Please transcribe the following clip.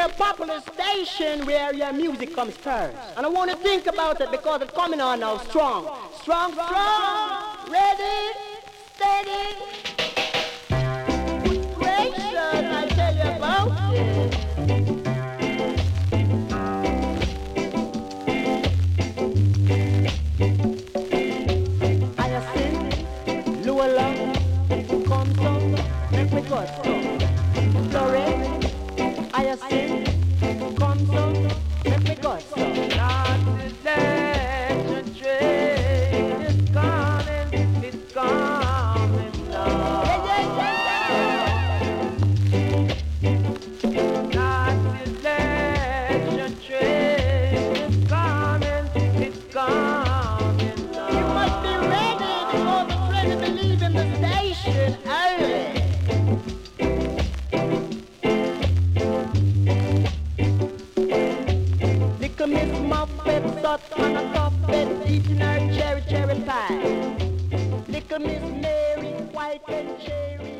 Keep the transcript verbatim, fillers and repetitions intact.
a popular station where your music comes first. And I want to think about it because it's coming on now strong. Strong, strong. Ready, steady. Good gracious, I tell you about it. I sing, Luella, come so, make me cut so. Sorry. I sing, come so, let me go so. Not today, the train is coming, it's coming now. Yeah, yeah, yeah. Not today, the train is coming, it's coming now. You must be ready because the train will be leaving the station early. Miss Muppet sat on a top bed eating her cherry cherry pie. Little Miss Mary, white and cherry.